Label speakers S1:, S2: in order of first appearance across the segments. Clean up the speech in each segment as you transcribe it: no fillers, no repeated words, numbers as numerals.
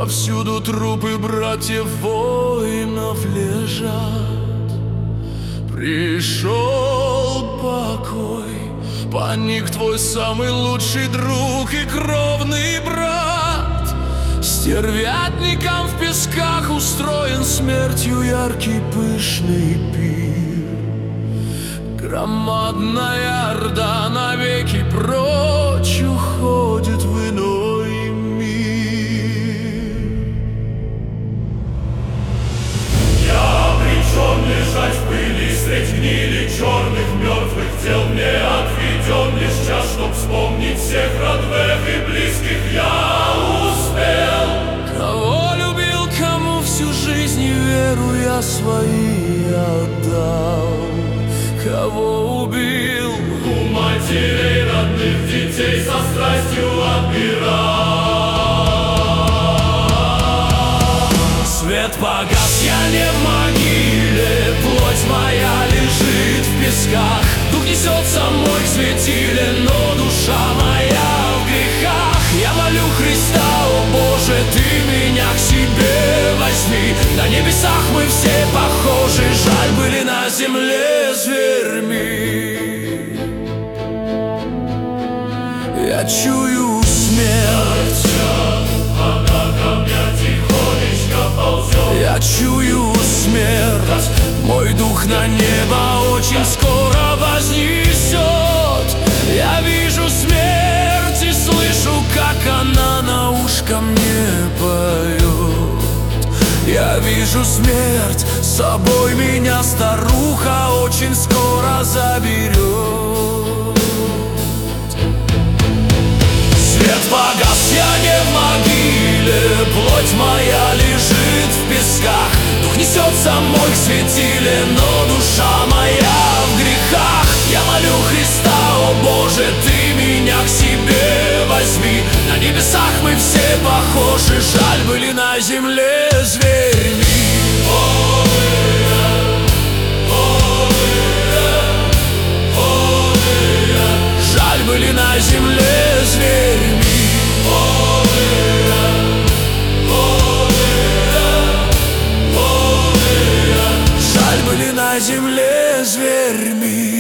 S1: Повсюду трупы братьев воинов лежат. Пришел покой, паник твой самый лучший друг и кровный брат. Стервятникам в песках устроен смертью яркий пышный пир. Громадная орда навеки прочь уходит в иной мир.
S2: Я обречен лежать в пыли средь гнили черных мертвых тел. Мне отведен лишь час, чтоб вспомнить всех родных и близких. Я успел.
S1: Кого любил, кому всю жизнь и веру я свои отдал. Кого убил?
S2: У матерей родных детей со страстью отбирал.
S1: Свет погас, я не в могиле, плоть моя лежит в песках. Дух несется мой к светиле, но душа моя в грехах. Я молю Христа, о Боже, Ты меня к себе возьми. На небесах мы все похожи, жаль были на земле зверьми. Я чую смерть,
S2: она ко мне тихонечко ползет.
S1: я чую смерть, мой дух на небо очень скоро вознесет. Я вижу смерть и слышу, как она на ушко мне поет. Я вижу смерть, с собой меня старуха очень скоро заберет. Свет погас, я не в могиле, плоть моя лежит в песках. Дух несется мой к светиле, но душа моя в грехах. Я молю Христа, о Боже, Ты меня к себе возьми. На небесах мы все похожи, жаль были на земле зверьми. Жаль были на земле зверьми. Жаль были на земле зверьми.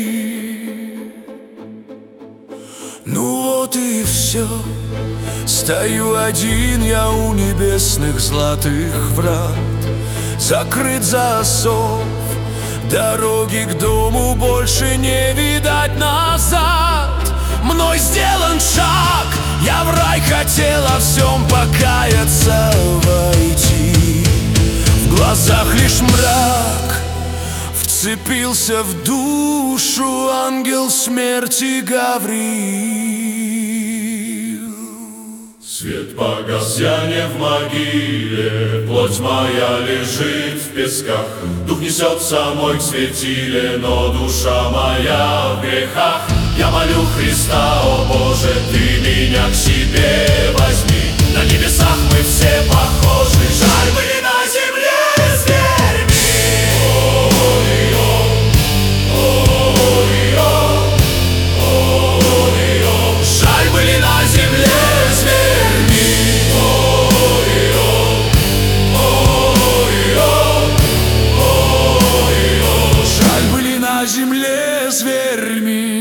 S1: Ну вот и все. Стою один я у небесных золотых врат. Закрыт засов, дороги к дому больше не видать назад. Мной сделан шаг, я в рай хотел о всем покаяться, войти. В глазах лишь мрак, вцепился в душу ангел смерти Гавриил.
S2: Свет погас, я не в могиле, плоть моя лежит в песках. Дух несется мой к светиле, но душа моя в грехах. Я молю Христа, о Боже, Ты меня к себе возьми. На небесах мы все похожи, жаль были на земле зверьми. Жаль были на земле зверьми. Жаль были на земле зверьми.